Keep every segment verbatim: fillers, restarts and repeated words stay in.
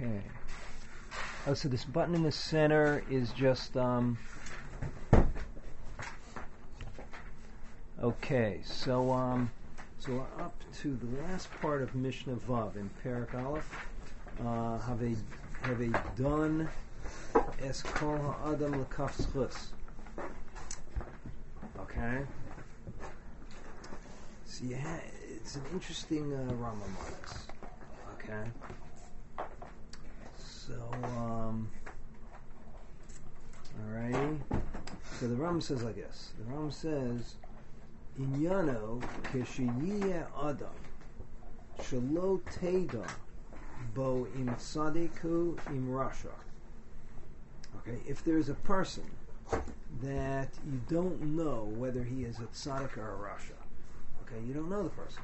Okay. Oh, so this button in the center is just, um... Okay, so, um... So we're up to the last part of Mishnah Vav in Perek Aleph. Uh, have a, have a done es kol ha'adam l'kaf zchus. Okay? So you ha- it's an interesting uh, Rambam on this. Okay? So, um, alrighty. So the Ram says like this. The Ram says, Inyano keshiyeh adam shelo teda bo im tzadiku im rasha. Okay, if there's a person that you don't know whether he is a tzaddik or a rasha, okay, you don't know the person.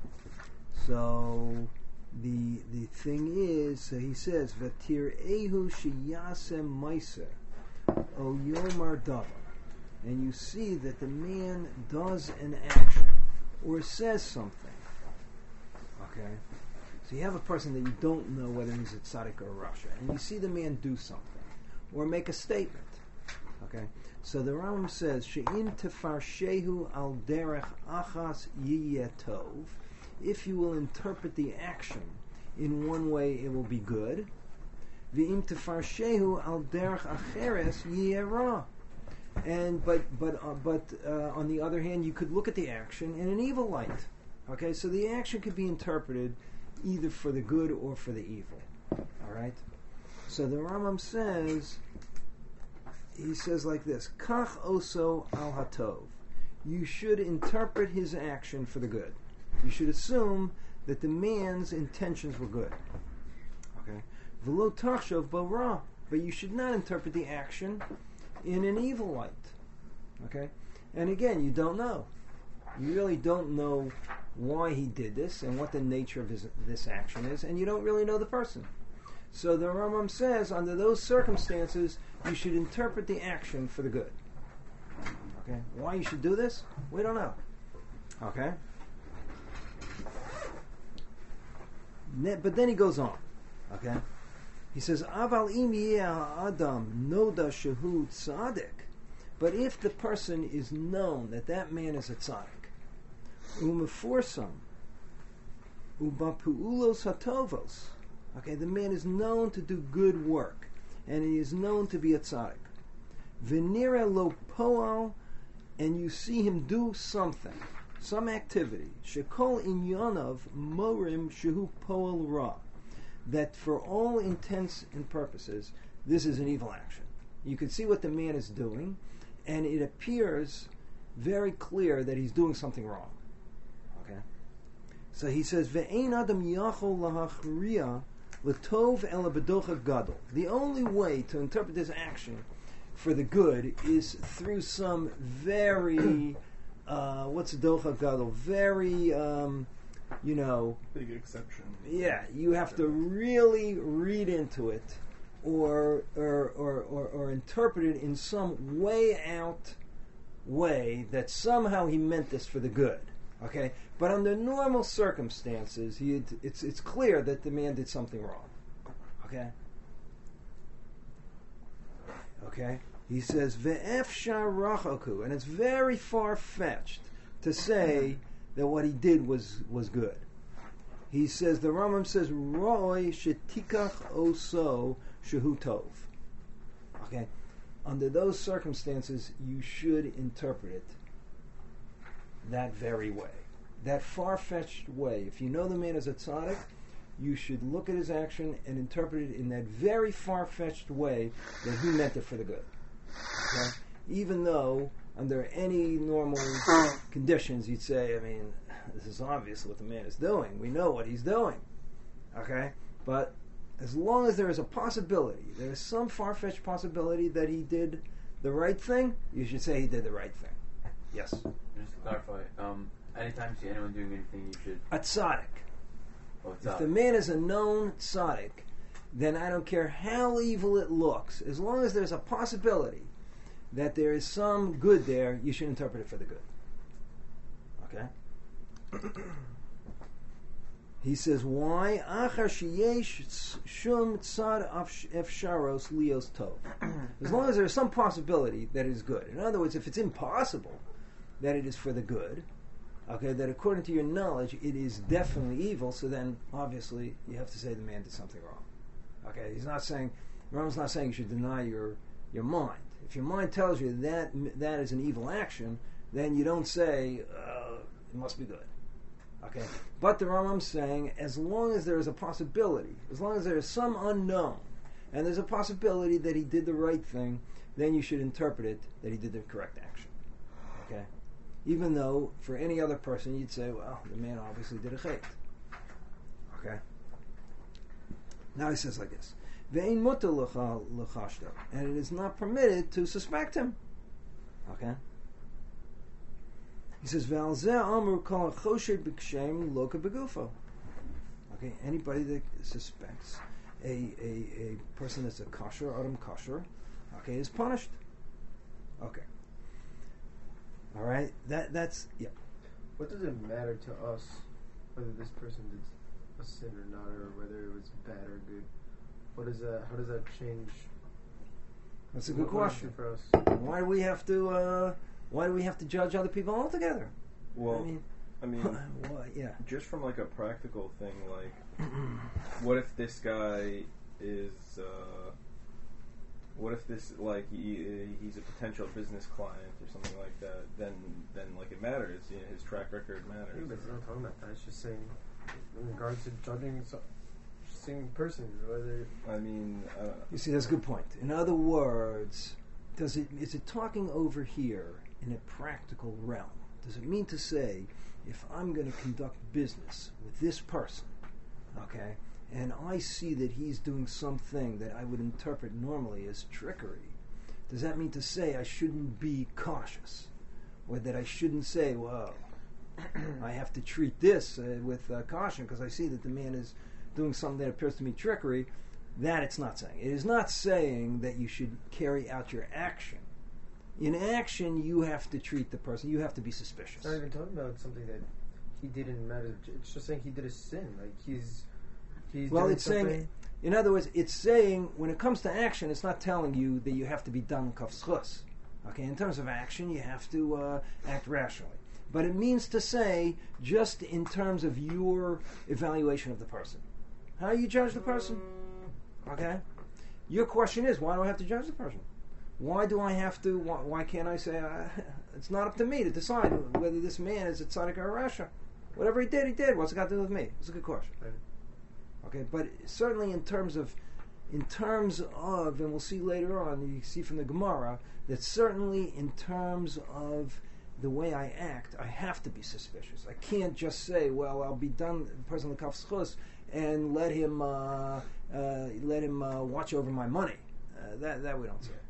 So the the thing is, so he says, Vatir ehu sheyasem meiser o yomar davar, and you see that the man does an action or says something. Okay, so you have a person that you don't know whether he's a tzaddik or a rasha, and you see the man do something or make a statement. Okay, so the Rambam says, She'im tefarshehu al derech achas yiyeh tov. If you will interpret the action in one way, it will be good. V'im tefarshehu al derech acheres yiyeh ra. And but but uh, but uh, on the other hand, you could look at the action in an evil light. Okay, so the action could be interpreted either for the good or for the evil. All right. So the Rambam says, he says like this: Kach oso al hatov. You should interpret his action for the good. You should assume that the man's intentions were good. Okay. V'lo tachshov bo ra. But you should not interpret the action in an evil light. Okay? And again, you don't know. You really don't know why he did this and what the nature of his, this action is, and you don't really know the person. So the Rambam says, under those circumstances, you should interpret the action for the good. Okay? Why you should do this? We don't know. Okay? Ne- but then he goes on. Okay? He says, Aval im yeh adam noda shehu tzaddik. But if the person is known that that man is a tzaddik, umeforsam, ubapuulos hatovos. Okay, the man is known to do good work, and he is known to be a tzaddik. V'nira lo poal, and you see him do something, some activity. Shekol inyanov morim shehu poal ra. That for all intents and purposes, this is an evil action. You can see what the man is doing, and it appears very clear that he's doing something wrong. Okay? So he says, Ve'ein adam yachol lahachriya l'tov ela b'docha gadol. The only way to interpret this action for the good is through some very, uh, what's docha gadol? Very, um, you know, big exception. Yeah, you have to really read into it, or or, or or or interpret it in some way out way that somehow he meant this for the good. Okay, but under normal circumstances, he it's it's clear that the man did something wrong. Okay. Okay. He says ve'efshar rachaku, and it's very far fetched to say that what he did was, was good. He says, the Rambam says, Roy shetikach oso shehu tov. Okay? Under those circumstances, you should interpret it that very way. That far-fetched way. If you know the man is a tzaddik, you should look at his action and interpret it in that very far-fetched way that he meant it for the good. Okay? Even though under any normal conditions, you'd say, I mean, this is obvious what the man is doing. We know what he's doing. Okay? But as long as there is a possibility, there is some far-fetched possibility that he did the right thing, you should say he did the right thing. Yes? Just to clarify, um, anytime you see anyone doing anything, you should... A tzaddik. Oh, if tzaddik. The man is a known tzaddik, then I don't care how evil it looks, as long as there's a possibility that there is some good there, you should interpret it for the good. Okay? He says, why? Achar sheyesh shum tzad efsharos lios tov. As long as there is some possibility that it is good. In other words, if it's impossible that it is for the good, okay, that according to your knowledge it is definitely evil, so then obviously you have to say the man did something wrong. Okay, he's not saying, Rambam's not saying you should deny your your mind. If your mind tells you that that is an evil action, then you don't say uh, it must be good. Okay, but the Rambam's saying as long as there is a possibility, as long as there is some unknown, and there's a possibility that he did the right thing, then you should interpret it that he did the correct action. Okay, even though for any other person you'd say, well, the man obviously did a chait. Okay. Now he says like this. Ve'ein mutar l'chashto, and it is not permitted to suspect him. Okay. He says, "Ve'al zeh amru kol choshed b'kshem loka begufo." Okay, anybody that suspects a a, a person that's a kosher, adam kosher, okay, is punished. Okay. All right. That that's yeah. What does it matter to us whether this person did a sin or not, or whether it was bad or good? What is that? How does that change? That's a good what question for us. Why do we have to? Uh, why do we have to judge other people altogether? Well, I mean, I mean, why, yeah. just from like a practical thing, like, what if this guy is, uh, what if this, like, he, he's a potential business client or something like that? Then, then like, it matters. You know, his track record matters. Yeah, but it's not talking about that. It's just saying, in regards to judging some same person, whether. I mean, uh, You see, that's a good point. In other words, does it is it talking over here in a practical realm? Does it mean to say, if I'm going to conduct business with this person, okay, and I see that he's doing something that I would interpret normally as trickery, does that mean to say I shouldn't be cautious? Or that I shouldn't say, well, I have to treat this uh, with uh, caution because I see that the man is doing something that appears to me trickery? That it's not saying. It is not saying that you should carry out your action. In action, you have to treat the person. You have to be suspicious. It's not even talking about something that he didn't matter. It's just saying he did a sin. Like he's, he's. Well, doing it's something. saying, in other words, it's saying when it comes to action, it's not telling you that you have to be done kafschus. Okay, in terms of action, you have to uh, act rationally. But it means to say, just in terms of your evaluation of the person, how you judge the person. Okay, your question is, why do I have to judge the person? Why do I have to? Why, why can't I say uh, it's not up to me to decide whether this man is a tzaddik or a rasha? Whatever he did, he did. What's it got to do with me? It's a good question. Right. Okay, but certainly in terms of, in terms of, and we'll see later on, you see from the Gemara that certainly in terms of the way I act, I have to be suspicious. I can't just say, well, I'll be done, the person of kafschus, and let him uh, uh, let him uh, watch over my money. Uh, that that we don't say.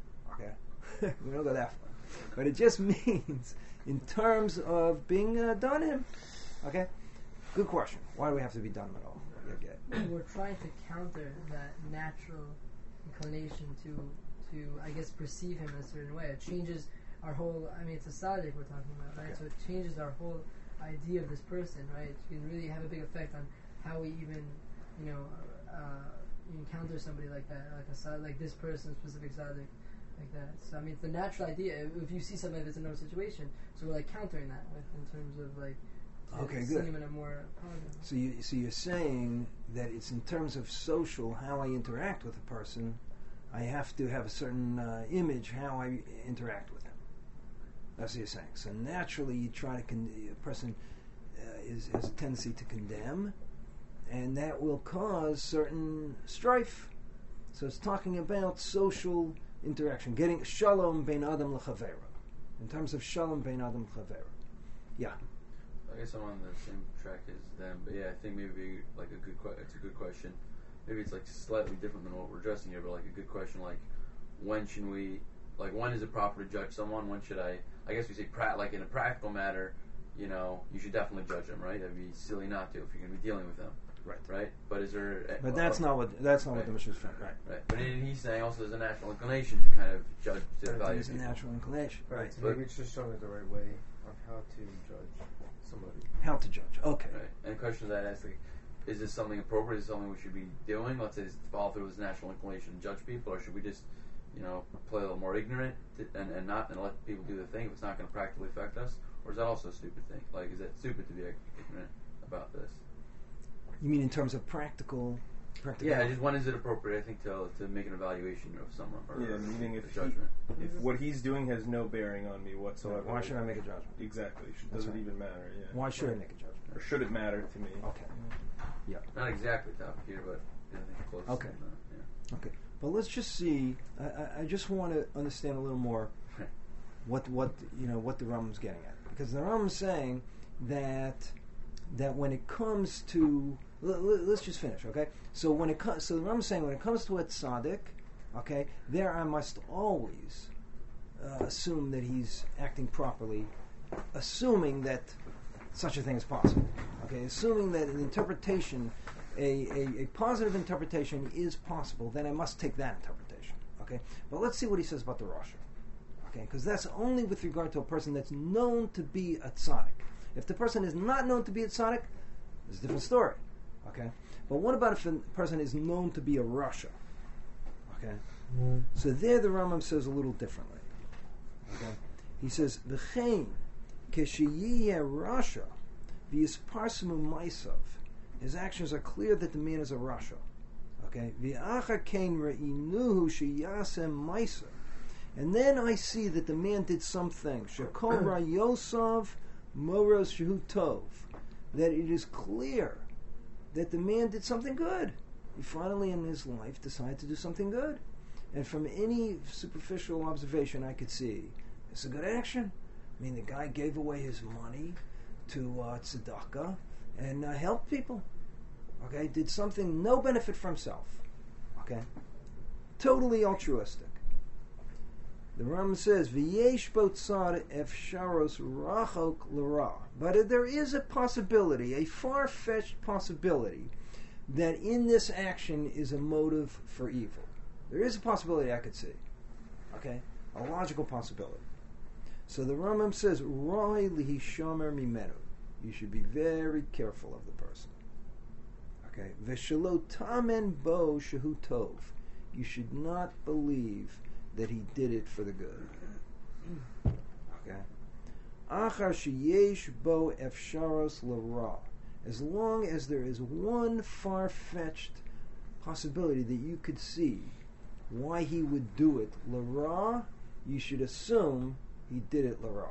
Okay, we don't go that far. But it just means in terms of being uh, done him. Okay, good question. Why do we have to be done at all? We're trying to counter that natural inclination to to I guess perceive him in a certain way. It changes our whole. I mean, it's a tzaddik we're talking about, right? Okay. So it changes our whole idea of this person, right? It can really have a big effect on how we even, you know, uh, encounter somebody like that, like a tzaddik, like this person, specific tzaddik, like that. So I mean, it's the natural idea. If you see somebody that's in no situation, so we're like countering that with in terms of like. Okay, seeing good. him in a more positive. So you so you're saying that it's in terms of social, how I interact with a person, I have to have a certain uh, image how I interact with him. That's what you're saying. So naturally, you try to con- a person uh, is has a tendency to condemn, and that will cause certain strife. So it's talking about social interaction, getting shalom bein adam l'chavero. In terms of shalom bein adam l'chavero. Yeah. I guess I'm on the same track as them, but yeah, I think maybe like a good que- it's a good question. Maybe it's like slightly different than what we're addressing here, but like a good question, like when should we, like when is it proper to judge someone? When should I? I guess we say pra- like in a practical matter, you know, you should definitely judge them, right? It'd be silly not to if you're going to be dealing with them, Right. right? But is there? Uh, But that's uh, not what that's not right. what the Mishnah is saying. Right. right. But in, he's saying also there's a natural inclination to kind of judge, to Right, evaluate It's a people. natural inclination. Right. Right. So maybe it's just showing us the right way of how to judge somebody. How to judge. Okay. Right. And the question that I asked, like, is this something appropriate? Is this something we should be doing? Let's say, is to follow through with natural inclination and judge people, or should we just, you know, play a little more ignorant to, and, and not and let people do the thing if it's not going to practically affect us? Or is that also a stupid thing? Like, is it stupid to be ignorant about this? You mean in terms of practical? practical Yeah, just when is it appropriate? I think to to make an evaluation of someone or Yeah, or meaning a if he- judgment. If what he's doing has no bearing on me whatsoever. Why should I make a judgment? Exactly. Should, That's does it right. even matter? Yeah. Why should Right. I make a judgment? Or should it matter to me? Okay. Yeah. Not exactly topic here, but I think close. Okay. in the- yeah. Okay. But let's just see. I, I, I just want to understand a little more what what you know what the Rambam's getting at, because the Rambam's saying that that when it comes to l- l- let's just finish, okay? So when it comes, so the Rambam's saying when it comes to a tzaddik, okay, there I must always uh, assume that he's acting properly, assuming that such a thing is possible. Okay, assuming that an interpretation, a, a, a positive interpretation is possible, then I must take that interpretation. Okay, but let's see what he says about the Rasha. Okay, because that's only with regard to a person that's known to be a tzaddik. If the person is not known to be a tzaddik, it's a different story. Okay, but what about if a person is known to be a Rasha? Okay, so there the Rambam says a little differently. Okay, he says v'chein keshiyeh Rasha v'yisparsimu ma'asav. His actions are clear that the man is a Rasha. Okay, v'acha kein re'inuhu sheyasem ma'asav. And then I see that the man did something. Shekol rayosav moros shehu tov. That it is clear that the man did something good. He finally in his life decided to do something good. And from any superficial observation I could see, it's a good action. I mean, the guy gave away his money to uh, tzedakah and uh, helped people. Okay, did something, no benefit for himself. Okay, totally altruistic. The Rambam says, "V'yesh bo tzad efsharos rachok l'ra." But there is a possibility, a far-fetched possibility, that in this action is a motive for evil. There is a possibility I could see. Okay, a logical possibility. So the Rambam says, "Roi lihi shomer mimenu." You should be very careful of the person. Okay, v'shelo tamen bo shehu tov. You should not believe that he did it for the good. Okay. Achar sheyesh bo efsharos l'ra. As long as there is one far-fetched possibility that you could see why he would do it l'ra, you should assume he did it l'ra.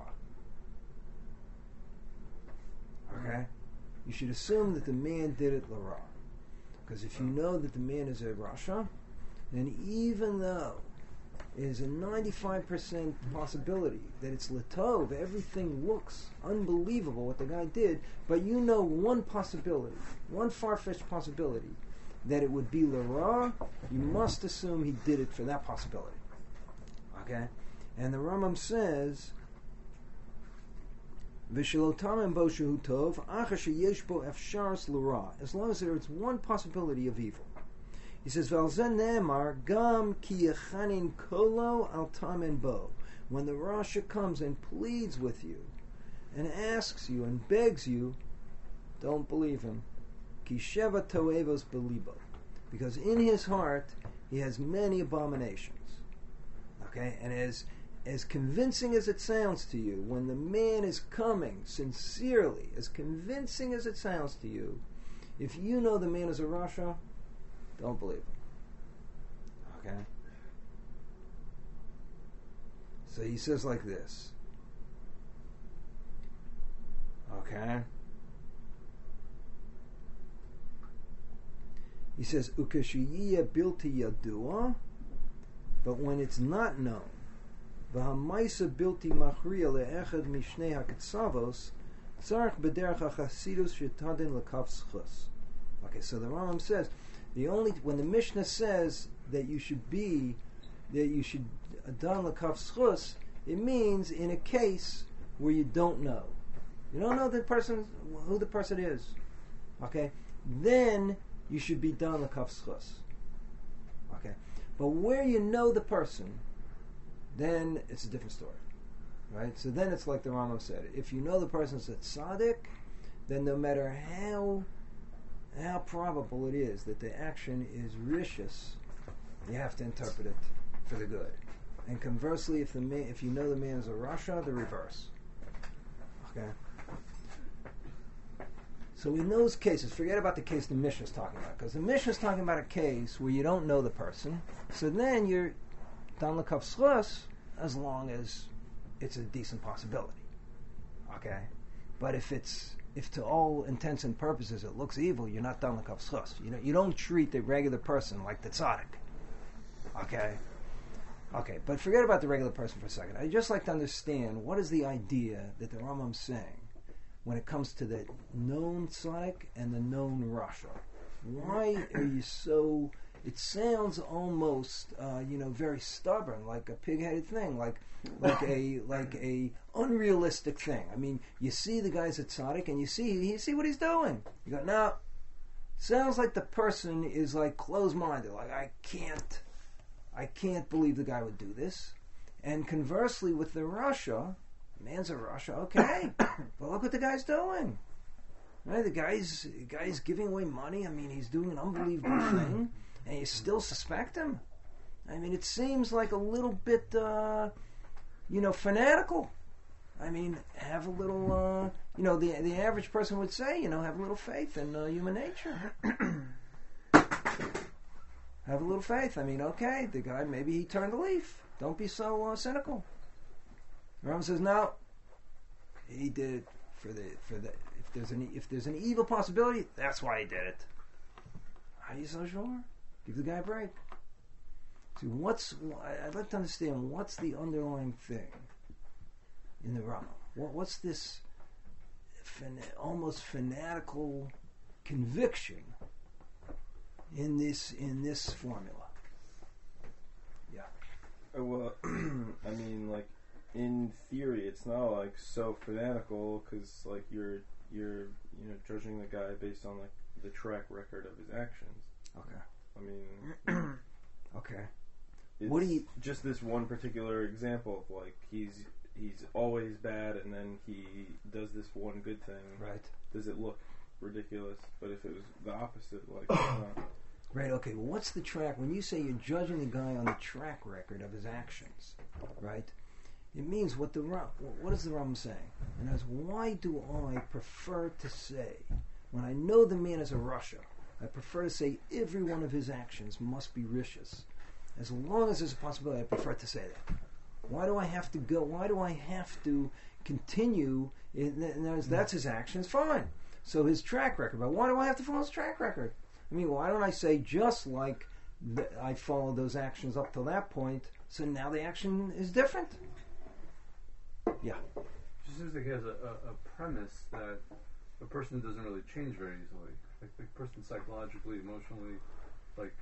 Okay? You should assume that the man did it l'ra. Because if you know that the man is a Rasha, then even though it is a ninety-five percent possibility that it's Latov, everything looks unbelievable what the guy did, but you know one possibility, one far-fetched possibility, that it would be Lara, you must assume he did it for that possibility. Okay? And the Rambam says, V'shelotamim bo shehu tov, acha sheyesh bo efsharos l'ra, as long as there is one possibility of evil. He says, V'alzen ne'emar gam ki yechanin kolo al tamen bo. When the Rasha comes and pleads with you, and asks you and begs you, don't believe him. Ki sheva toevos belibo. Because in his heart, he has many abominations. Okay? And as as convincing as it sounds to you, when the man is coming sincerely, as convincing as it sounds to you, if you know the man is a Rasha, don't believe him. Okay? So he says like this. Okay? He says, Ukashiyya bilti yadua, but when it's not known, v'hamaisa bilti machriya le'echad mishnei hakatsavos, tzarech b'derech ha'chasidus shetadin l'kav schus. Okay, so the Rambam says, the only when the Mishnah says that you should be, that you should dan l'kav schus, it means in a case where you don't know. You don't know the person, who the person is. Okay? Then you should be dan l'kav schus. Okay? But where you know the person, then it's a different story. right? So then it's like the Rambam said. If you know the person's a tzaddik, then no matter how how probable it is that the action is rishus, you have to interpret it for the good. And conversely, if the man, if you know the man is a rasha, the reverse. Okay. So in those cases, forget about the case the Mishnah is talking about, because the Mishnah is talking about a case where you don't know the person. So then you're dan l'kaf schus as long as it's a decent possibility. Okay. But if it's if to all intents and purposes it looks evil, you're not dan l'kaf schus. You know, you don't treat the regular person like the tzaddik. Okay. Okay, but forget about the regular person for a second. I'd just like to understand what is the idea that the Rambam's saying when it comes to the known tzaddik and the known rasha. Why are you so... It sounds almost, uh, you know, very stubborn, like a pig-headed thing, like like a like a unrealistic thing. I mean, you see the guy's a tzaddik, and you see you see what he's doing. You go, no, sounds like the person is like closed-minded, like I can't... I can't believe the guy would do this. And conversely, with the rasha, man's a rasha, okay, but look what the guy's doing. Right? The guy's the guy's giving away money. I mean, he's doing an unbelievable thing, and you still suspect him. I mean, it seems like a little bit, uh, you know, fanatical. I mean, have a little, uh, you know, the the average person would say, you know, have a little faith in uh, human nature. Have a little faith. I mean, okay, the guy, maybe he turned a leaf. Don't be so uh, cynical. Rambam says, no, he did it for the for the. If there's an if there's an evil possibility, that's why he did it. Are you so sure? Give the guy a break. See, what's I'd like to understand what's the underlying thing in the Rambam. What, what's this fan, almost fanatical conviction in this in this formula? Yeah. Uh, well, I mean, like in theory, it's not like so fanatical because like you're you're you know judging the guy based on like the track record of his actions. Okay. I mean, okay. It's What do you? just this one particular example of like he's he's always bad and then he does this one good thing. Right. Does it look ridiculous? But if it was the opposite, like it's not. Right, okay, well what's the track, when you say you're judging the guy on the track record of his actions, right, it means what the Ram, what is the Ram saying? And as why do I prefer to say, when I know the man is a rasha, I prefer to say every one of his actions must be rishus. As long as there's a possibility, I prefer to say that. Why do I have to go, why do I have to continue, in, in, that's his actions, fine. So his track record, but why do I have to follow his track record? I mean, why don't I say just like th- I followed those actions up till that point, so now the action is different? Yeah. Just seems like he has a, a, a premise that a person doesn't really change very easily. Like the person psychologically, emotionally, like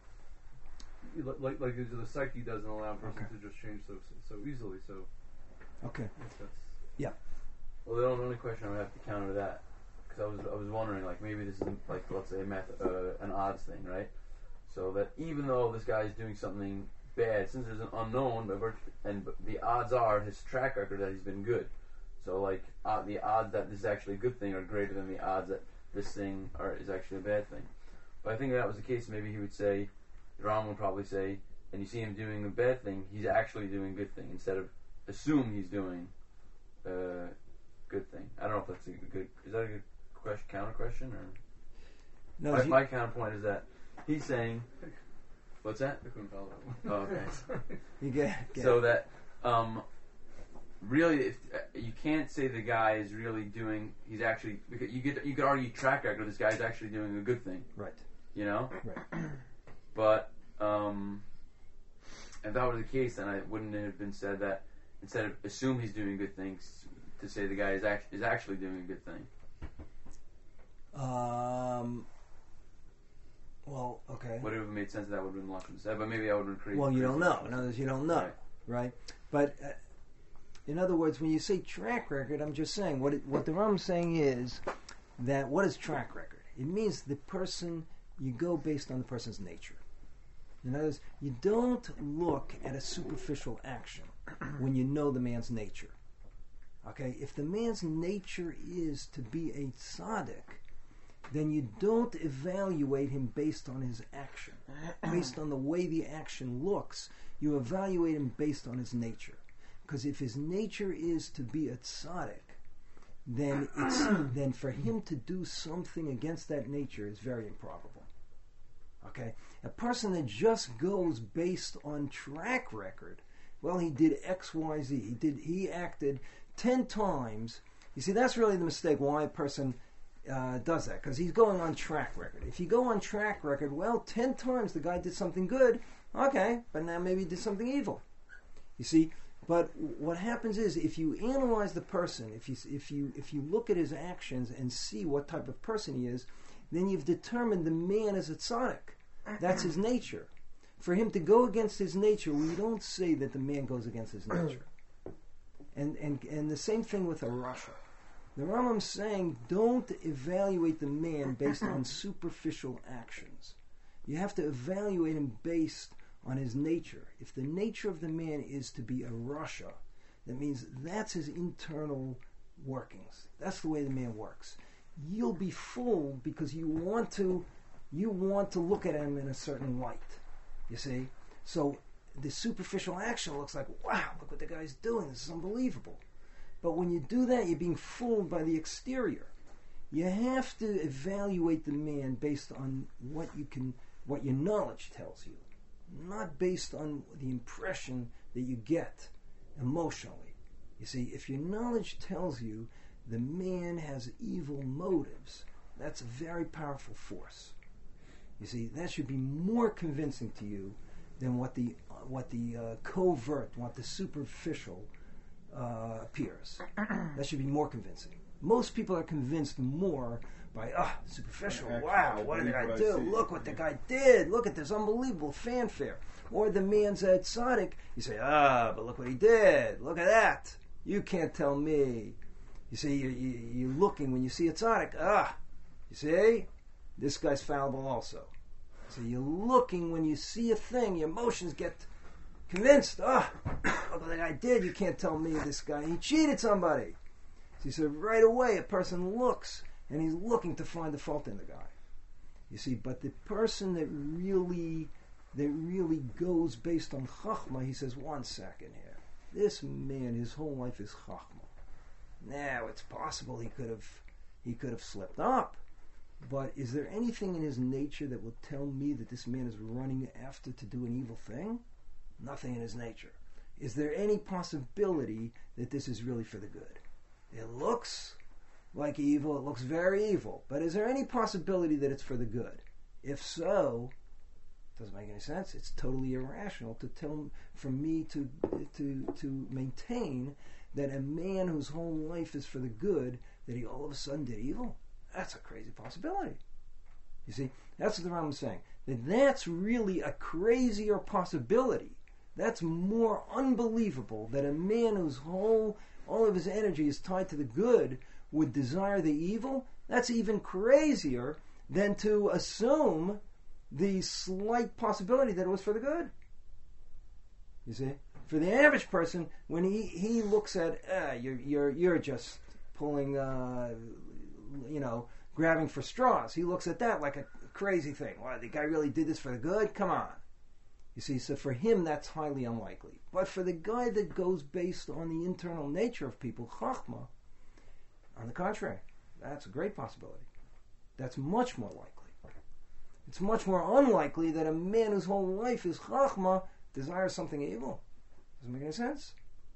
like like the psyche doesn't allow a person Okay. to just change so so easily. So Okay. I guess that's Well, the only question I would have to counter that, because I was I was wondering, like maybe this is like let's say a math, uh, an odds thing, right? So that even though this guy is doing something bad, since there's an unknown, but virt- and but the odds are his track record that he's been good. So like uh, the odds that this is actually a good thing are greater than the odds that this thing are, is actually a bad thing. But I think if that was the case, maybe he would say, Ram would probably say, and you see him doing a bad thing, he's actually doing a good thing, instead of assume he's doing a good thing. I don't know if that's a good, is that a good question, counter question? Or No, my, you- my counterpoint is that he's saying, what's that? I couldn't follow that one. Oh, okay. you get, get So that, um, really, if, uh, you can't say the guy is really doing, he's actually, because you could, you could argue track record, this guy's actually doing a good thing, right, you know? right. But, um, if that were the case, then I wouldn't it have been said that, instead of assume he's doing good things, to say the guy is, act- is actually doing a good thing. Um. Well, okay. Would it have made sense if that would have been lost in said, but maybe I would have been crazy. Well, you don't know. In other words, you don't know, Right. right? But uh, in other words, when you say track record, I'm just saying what it, what the Rambam's saying is that what is track record? It means the person, you go based on the person's nature. In other words, you don't look at a superficial action when you know the man's nature. Okay, if the man's nature is to be a tzaddik, then you don't evaluate him based on his action, based on the way the action looks. You evaluate him based on his nature. Because if his nature is to be a tzaddik, then it's then for him to do something against that nature is very improbable. Okay? A person that just goes based on track record, well, he did X, Y, Z. He did he acted ten times. You see, that's really the mistake why a person uh, does that, because he's going on track record. If you go on track record, well, ten times the guy did something good, okay, but now maybe he did something evil. You see, but what happens is if you analyze the person, if you if you if you look at his actions and see what type of person he is, then you've determined the man is a tzaddik. That's his nature. For him to go against his nature, we don't say that the man goes against his nature. And and and the same thing with a rasha. The Rambam's saying don't evaluate the man based on superficial actions. You have to evaluate him based on his nature. If the nature of the man is to be a rasha, that means that's his internal workings. That's the way the man works. You'll be fooled because you want to you want to look at him in a certain light. You see? So the superficial action looks like, wow, look what the guy's doing. This is unbelievable. But when you do that, you're being fooled by the exterior. You have to evaluate the man based on what you can, what your knowledge tells you, not based on the impression that you get emotionally. You see, if your knowledge tells you the man has evil motives, that's a very powerful force. You see, that should be more convincing to you than what the uh, what the uh, covert, what the superficial uh, appears. That should be more convincing. Most people are convinced more by, ah, oh, superficial. Wow, what did I do? Look what the guy did. Look at this unbelievable fanfare. Or the man's at tzaddik. You say, ah, but look what he did. Look at that. You can't tell me. You see, you, you, you're looking when you see a tzaddik. Ah, you see, this guy's fallible also. So you're looking when you see a thing, your emotions get convinced. Ah, look what the guy did. You can't tell me this guy, he cheated somebody. So, so right away a person looks and he's looking to find the fault in the guy. You see, but the person that really that really goes based on chachma, he says, one second here. This man, his whole life is chachma. Now it's possible he could have he could have slipped up. But is there anything in his nature that will tell me that this man is running after to do an evil thing? Nothing in his nature. Is there any possibility that this is really for the good? It looks like evil, it looks very evil, but is there any possibility that it's for the good? If so, it doesn't make any sense. It's totally irrational to tell for me to to to maintain that a man whose whole life is for the good, that he all of a sudden did evil. That's a crazy possibility. You see, that's what the Rambam is saying. That that's really a crazier possibility. That's more unbelievable that a man whose whole, all of his energy is tied to the good would desire the evil. That's even crazier than to assume the slight possibility that it was for the good. You see? For the average person, when he, he looks at, ah, you're, you're, you're just pulling... Uh, you know, grabbing for straws. He looks at that like a crazy thing. Wow, the guy really did this for the good? Come on. You see, so for him, that's highly unlikely. But for the guy that goes based on the internal nature of people, chachma, on the contrary, that's a great possibility. That's much more likely. It's much more unlikely that a man whose whole life is chachma desires something evil. Doesn't make any sense?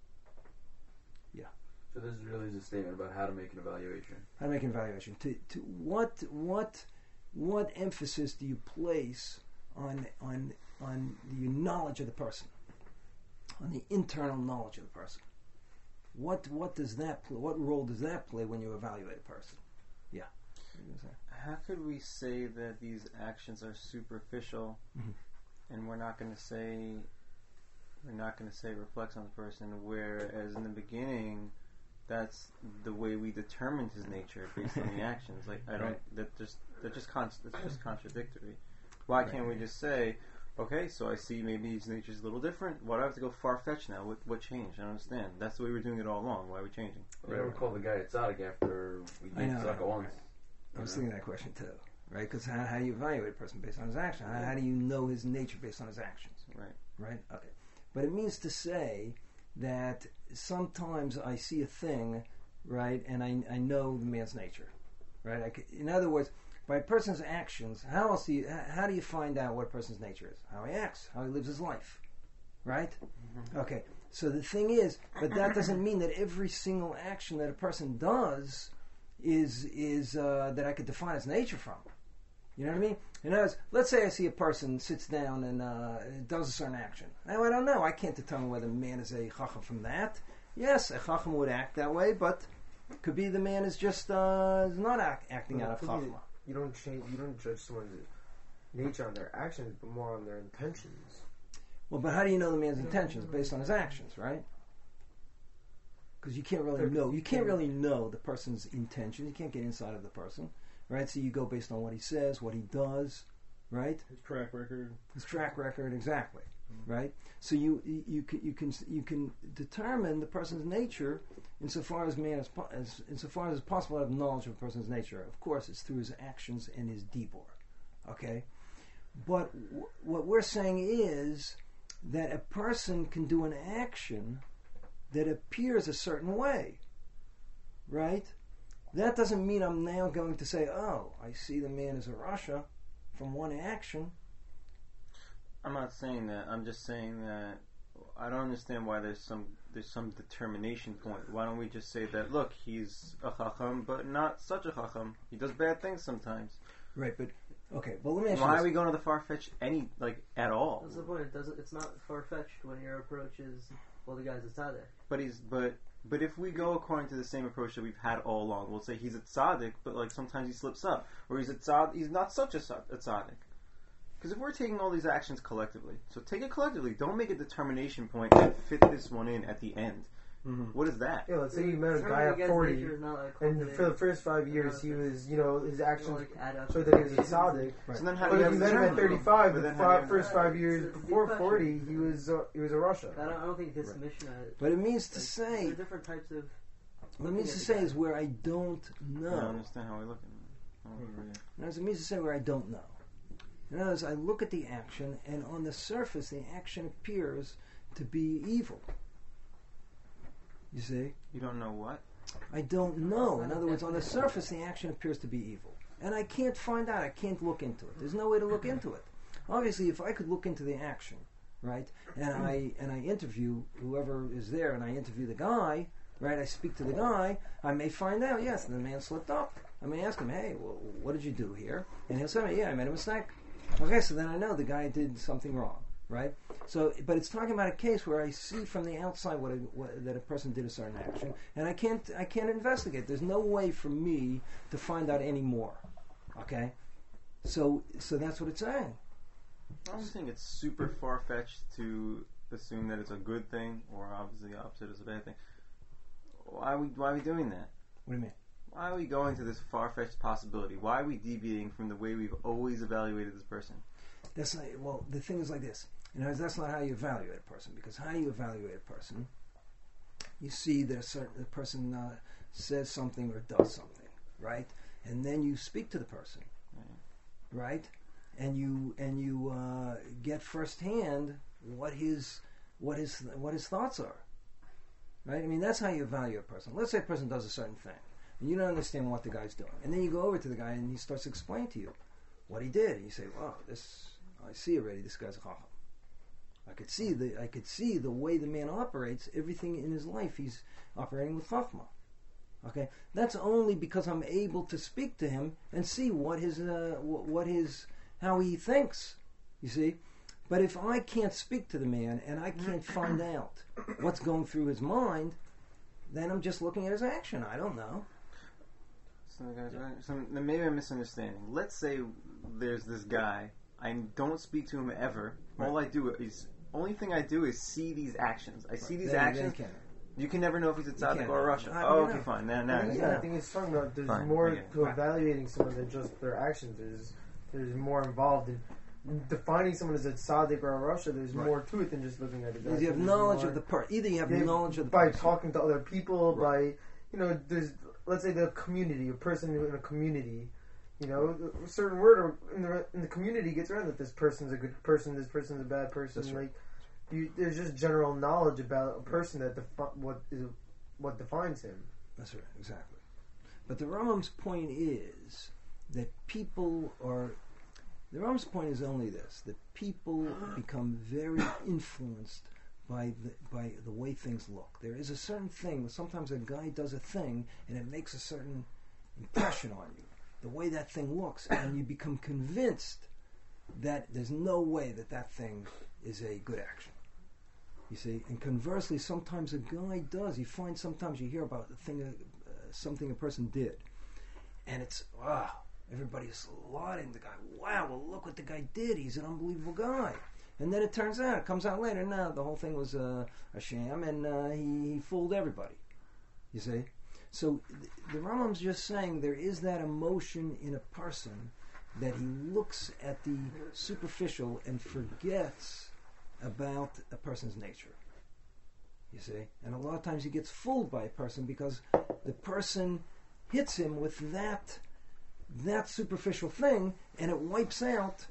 So this is really just a statement about how to make an evaluation. How to make an evaluation. To to what what what emphasis do you place on on on the knowledge of the person, on the internal knowledge of the person? What what does that play? What role does that play when you evaluate a person? Yeah. How could we say that these actions are superficial, mm-hmm. and we're not going to say we're not going to say reflects on the person, whereas in the beginning, that's the way we determined his nature based on the actions. Like I don't. Right. That just that just con- that's just contradictory. Why right. can't we just say, Okay, so I see maybe his nature's a little different. Why do I have to go far-fetched now? What, what changed? I don't understand. That's the way we're doing it all along. Why are we changing? We never call the guy a tzaddik after we I did know. tzedakah once. I was You know? thinking that question too, right? Because how, how do you evaluate a person based on his action? How, how do you know his nature based on his actions? Right. Right? Okay. But it means to say that sometimes I see a thing, right, and I, I know the man's nature, right? I could, in other words, by a person's actions, how else do you, h- how do you find out what a person's nature is? How he acts, how he lives his life, right? Okay. So the thing is, but that doesn't mean that every single action that a person does is is uh, that I could define his nature from. You know what I mean? In other words, let's say I see a person sits down and uh, does a certain action. Now, I don't know. I can't determine whether a man is a chacham from that. Yes, a chacham would act that way, but it could be the man is just uh, is not act, acting Well, out of the thing is, chachma. You don't change. You don't judge someone's nature on their actions, but more on their intentions. Well, but how do you know the man's intentions? Based on his actions, right? Because you can't really know. You can't really know the person's intentions. You can't get inside of the person, right? So you go based on what he says, what he does, right? His track record. His track record, exactly, right? So you you, you can you can you can determine the person's nature insofar as man as, po- as insofar as it's possible to have knowledge of a person's nature. Of course, it's through his actions and his dibur, okay? But w- what we're saying is that a person can do an action that appears a certain way, right? That doesn't mean I'm now going to say, oh, I see the man as a Rasha from one action. I'm not saying that. I'm just saying that I don't understand why there's some there's some determination point. Why don't we just say that, look, he's a chacham, but not such a chacham. He does bad things sometimes. Right, but, okay, well, let me ask you Why this. are we going to the far-fetched any, like, at all? That's the point. It doesn't. It's not far fetched when your approach is, well, the guy's a tzaddik. But he's, but, but if we go according to the same approach that we've had all along, we'll say he's a tzaddik, but, like, sometimes he slips up. Or he's a tzad, he's not such a, tzad- a tzaddik. Because if we're taking all these actions collectively, so take it collectively, don't make a determination point and fit this one in at the end. Mm-hmm. What is that? Yeah, let's say you met a Determining guy at against forty, nature is not like and cultivating- for the first five years not he a- was, you know, his you actions know, like add up showed that he was a tzaddik. Right. So then how But do you if you met him at determine- thirty-five, But the then how fi- do you- first five years It's a deep before question. forty, he was uh, he was a Russia. I don't, I don't think it's Right. Mishnah. But it means to Like, say, there are different types of. what it means to say is where I don't I don't know. understand how we look at it. I don't agree. In other words, it means to say where I don't know. In other words, I look at the action, and on the surface, the action appears to be evil. You see? You don't know what? I don't know. In other words, on the surface, the action appears to be evil. And I can't find out. I can't look into it. There's no way to look into it. Obviously, if I could look into the action, right, and I and I interview whoever is there, and I interview the guy, right, I speak to the guy, I may find out, yes, the man slipped up. I may ask him, hey, well, what did you do here? And he'll say, yeah, I made a mistake. Okay, so then I know the guy did something wrong, right? So, but it's talking about a case where I see from the outside what, a, what that a person did a certain action, and I can't I can't investigate. There's no way for me to find out any more. Okay, so so that's what it's saying. I don't think it's super far-fetched to assume that it's a good thing, or obviously the opposite is a bad thing. Why are we, why are we doing that? What do you mean? Why are we going to this far-fetched possibility? Why are we deviating from the way we've always evaluated this person? That's not, well, the thing is like this. You know, that's not how you evaluate a person. Because how do you evaluate a person? You see that a certain a person uh, says something or does something, right? And then you speak to the person, right? And you and you uh, get firsthand what his what his what his thoughts are, right? I mean, that's how you evaluate a person. Let's say a person does a certain thing, and you don't understand what the guy's doing, and then you go over to the guy and he starts to explain to you what he did, and you say, "Wow, this I see already. This guy's a chacham. I could see the I could see the way the man operates. Everything in his life, he's operating with chachma." Okay, that's only because I'm able to speak to him and see what his uh, what his how he thinks. You see, but if I can't speak to the man and I can't find out what's going through his mind, then I'm just looking at his action. I don't know. So, guys, right? So then maybe I'm misunderstanding. Let's say there's this guy. I don't speak to him ever. All I do is only thing I do is see these actions. I see these Then- then actions. you can. You can never know if he's a tzaddik can't. or a Russian. I- Oh, yeah. okay, fine. Now, now, Yeah, Yeah. I think it's talking about there's Fine, more I get it. to evaluating someone than just their actions. There's there's more involved in defining someone as a tzaddik or a rasha. There's Right. more to it than just looking at it. You have knowledge of the part. Either you have Yeah, knowledge of the by person. talking to other people, Right. by you know, there's let's say the community, a person in a community, you know, a certain word or in the in the community gets around that this person's a good person, this person's a bad person. That's right. Like, you, there's just general knowledge about a person that defi- what is what defines him. That's right, exactly. But the Rambam's point is that people are. The Rambam's point is only this: that people become very influenced by the by the way things look. There is a certain thing. Sometimes a guy does a thing, and it makes a certain impression on you. The way that thing looks, and you become convinced that there's no way that that thing is a good action. You see, and conversely, sometimes a guy does. You find sometimes you hear about the thing, uh, something a person did, and it's wow. Everybody's lauding the guy. Wow, well, look what the guy did. He's an unbelievable guy. And then it turns out, it comes out later, no, the whole thing was uh, a sham, and uh, he, he fooled everybody. You see? So th- the Rambam's just saying there is that emotion in a person that he looks at the superficial and forgets about a person's nature. You see? And a lot of times he gets fooled by a person because the person hits him with that that superficial thing, and it wipes out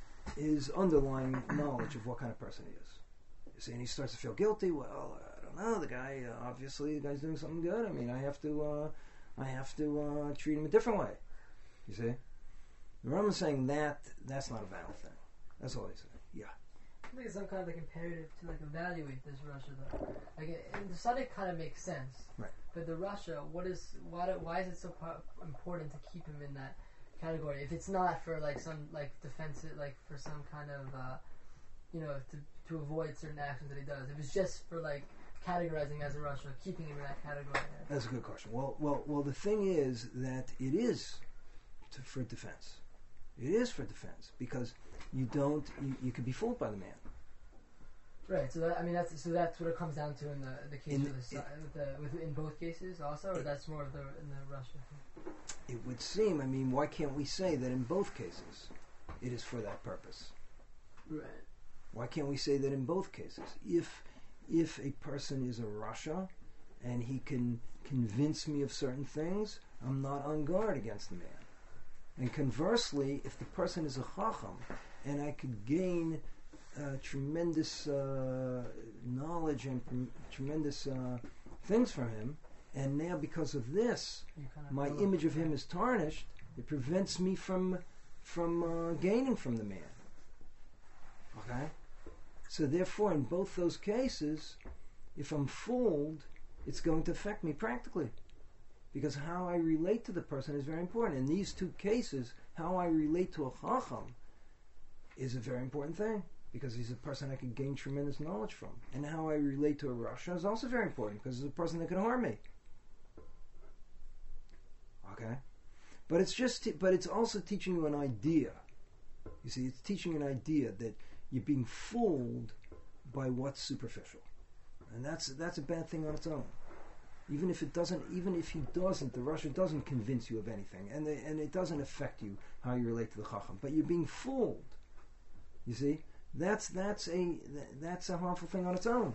his underlying knowledge of what kind of person he is. You see, and he starts to feel guilty. Well, I don't know. The guy, uh, obviously, the guy's doing something good. I mean, I have to, uh, I have to uh, treat him a different way. You see, the Rambam's saying that that's not a valid thing. That's all he's saying. Yeah. I think it's some kind of like imperative to like evaluate this Russia though. Like it, it, the Sadiq kind of makes sense, Right. but the Russia, what is why do- why is it so po- important to keep him in that category? If it's not for like some like defensive, like for some kind of uh, you know to to avoid certain actions that he does. If it's just for like categorizing as a Russia, keeping him in that category. That's a good question. Well, well, well. The thing is that it is to, for defense. It is for defense because you don't. You, you could be fooled by the man. Right. So that, I mean, that's so that's what it comes down to in the the case In with the, the- si- with the with in both cases also, or that's more of the in the Russia thing. It would seem. I mean, why can't we say that in both cases it is for that purpose? Right. Why can't we say that in both cases? If if a person is a Rasha and he can convince me of certain things, I'm not on guard against the man. And conversely, if the person is a Chacham and I could gain uh, tremendous uh, knowledge and pr- tremendous uh, things from him, and now because of this, You kind of my follow- image of him is tarnished, it prevents me from from uh, gaining from the man. Okay? So therefore, in both those cases, if I'm fooled, it's going to affect me practically. Because how I relate to the person is very important. In these two cases, how I relate to a Chacham is a very important thing. Because he's a person I can gain tremendous knowledge from. And how I relate to a Rasha is also very important. Because he's a person that can harm me. Okay? But it's just, t- but it's also teaching you an idea. You see, it's teaching an idea that you're being fooled by what's superficial, and that's that's a bad thing on its own. Even if it doesn't, even if he doesn't, the Russia doesn't convince you of anything, and the, and it doesn't affect you how you relate to the Chacham. But you're being fooled. You see, that's that's a that's a harmful thing on its own.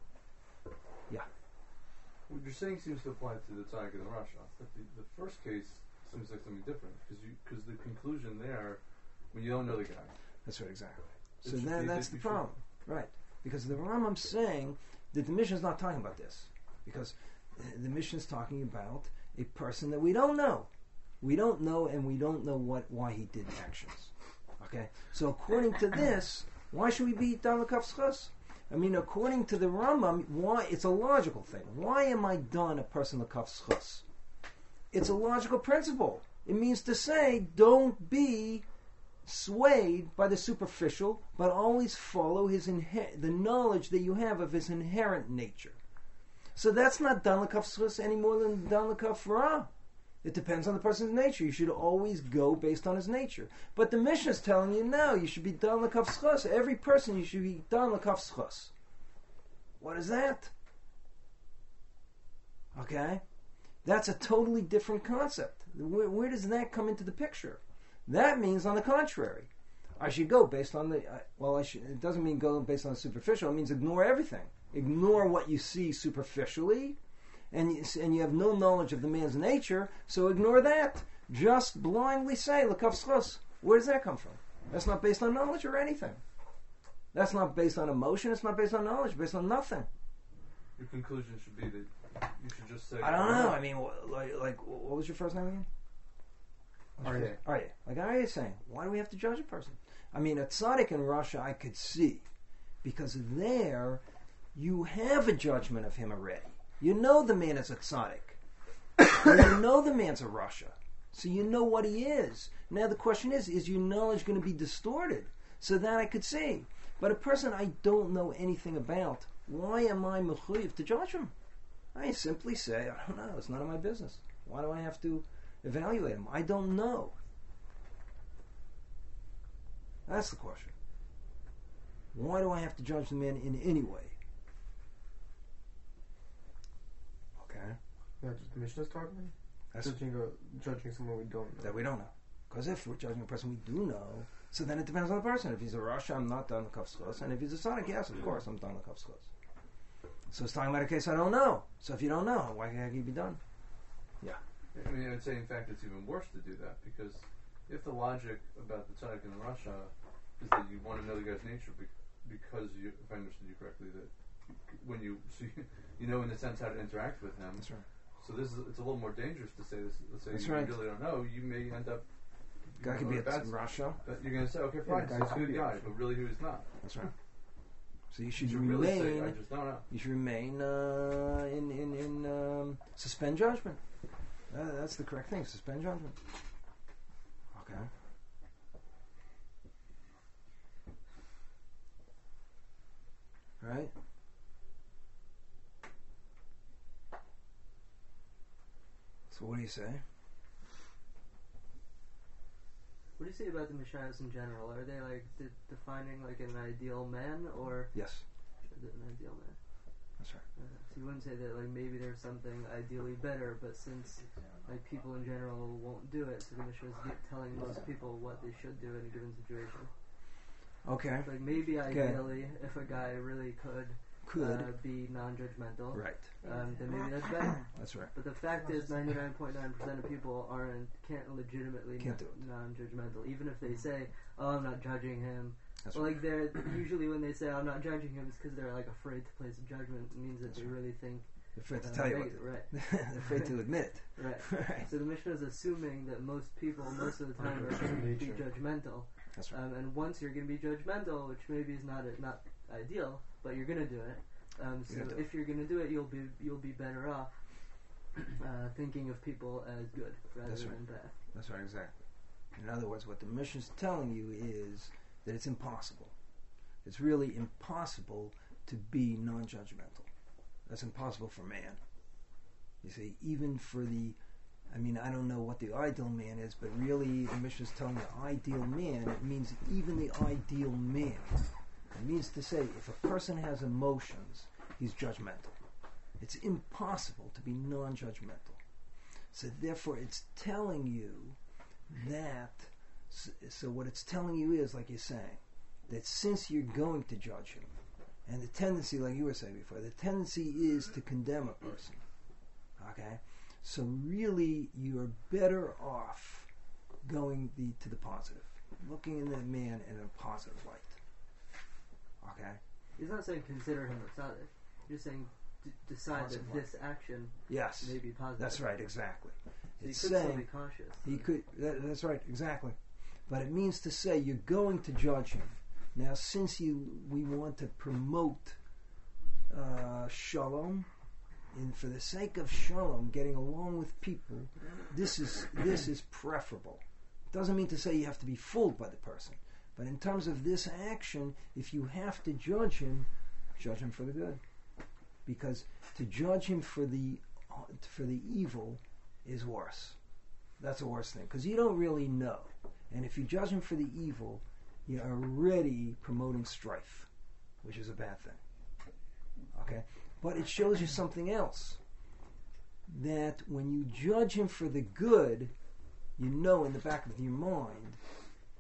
What you're saying seems to apply to the Tzaddik and the Rasha. But the, the first case seems like something different because you because the conclusion there, when you don't know the guy. That's right, exactly. It So should then be that's that the you should- problem, right? Because the Rambam's saying that the Mishnah is not talking about this, because the Mishnah is talking about a person that we don't know, we don't know, and we don't know what why he did actions. Okay, so according to this, why should we be down the kafschus? I mean, according to the Rambam, why it's a logical thing. Why am I done a person the kafschus? It's a logical principle. It means to say, don't be swayed by the superficial, but always follow his inher- the knowledge that you have of his inherent nature. So that's not dan l'kaf any more than dan l'kaf ra. It depends on the person's nature. You should always go based on his nature. But the Mishnah is telling you no, you should be dan l'kaf. Every person you should be dan l'kaf. What is that? Okay? That's a totally different concept. Where, where does that come into the picture? That means, on the contrary, I should go based on the. Uh, well, I should. It doesn't mean go based on the superficial. It means ignore everything. Ignore what you see superficially, and you, and you have no knowledge of the man's nature. So ignore that. Just blindly say l'kaf schos. Where does that come from? That's not based on knowledge or anything. That's not based on emotion. It's not based on knowledge. It's based on nothing. Your conclusion should be that you should just say. I don't know. I mean, wh- like, like, what was your first name again? Arya. Arya. Like Arya is saying, why do we have to judge a person? I mean, a tzaddik in Russia, I could see, because there you have a judgment of him already. You know the man is a tzaddik. You know the man's a Russia, so you know what he is. Now the question is: is your knowledge going to be distorted? So that I could see. But a person I don't know anything about, why am I mechuyev to judge him? I simply say, I don't know. It's none of my business. Why do I have to evaluate him? I don't know. That's the question. Why do I have to judge the man in any way? Okay. That's what the Mishnah's talking. That's Judging, a, judging someone we don't know. that we don't know. Because if we're judging a person we do know, so then it depends on the person. If he's a Russia, I'm not done the kafskos. And if he's a Sonic, yes, of course, I'm done the kafskos. So it's talking about a case I don't know. So if you don't know, why can't he be done? I mean, I would say, in fact, it's even worse to do that, because if the logic about the tzaddik in Russia is that you want to know the guy's nature be- because, you, if I understood you correctly, that when you so you, you know in a sense how to interact with him. That's right. So this is it's a little more dangerous to say this. Let's say That's you right. really don't know. You may end up. Guy could be a bad. Russia. But you're going to say, okay, Yeah, fine, the he's guy a could good be a guy, Russian. but really, he's not. That's right. So you should You should really remain. say, I just don't know. You should remain uh, in in in um, suspend judgment. Uh, that's the correct thing. Suspend judgment. Okay. Right. So what do you say? What do you say about the Mishayos in general? Are they like de- defining like an ideal man or Yes, an ideal man? that's right. Uh, so you wouldn't say that like maybe there's something ideally better, but since like people in general won't do it, so the Mishnah is ge- telling most people what they should do in a given situation. Okay. Like maybe Okay. ideally, if a guy really could, Could. uh, be non-judgmental, Right. um, then maybe that's better. That's right. But the fact is, ninety-nine point nine percent of people aren't can't legitimately Can't n- do it. non-judgmental, even if they say, "Oh, I'm not judging him." That's Well, right. like they're usually when they say, "I'm not judging him," it's because they're like afraid to place a judgment. It means that That's they right. really think. They're afraid to uh, tell you what. neg- right, To, they're afraid to admit it. right. Right. So the Mishnah is assuming that most people, most of the time, are going to be Nature. judgmental. That's right. Um, and once you're going to be judgmental, which maybe is not a, not ideal, but you're going to do it. Um, so You're gonna do if you're going to do it, you'll be you'll be better off uh, thinking of people as good rather That's than right. bad. That's right, exactly. In other words, what the mission's telling you is that it's impossible. It's really impossible to be non-judgmental. That's impossible for man. You see, even for the, I mean, I don't know what the ideal man is, but really the mission's telling the ideal man, it means even the ideal man. It means to say, if a person has emotions, he's judgmental. It's impossible to be non-judgmental. So therefore, it's telling you that, so, so what it's telling you is, like you're saying, that since you're going to judge him, and the tendency, like you were saying before, the tendency is to condemn a person. Okay? So really, you're better off going the, to the positive, looking at that man in a positive light. Okay? He's not saying consider him a tzaddik. He's saying d- decide Positive that this action Yes. may be positive. That's right, exactly. So It's he could still saying be cautious. he could. That, that's right, exactly. But it means to say you're going to judge him. Now, since you, we want to promote uh, shalom, and for the sake of shalom, getting along with people, this is this is preferable. Doesn't mean to say you have to be fooled by the person, but in terms of this action, if you have to judge him, judge him for the good, because to judge him for the for the evil is worse. That's a worse thing, because you don't really know, and if you judge him for the evil, you're already promoting strife, which is a bad thing. Okay? But it shows you something else. That when you judge him for the good, you know in the back of your mind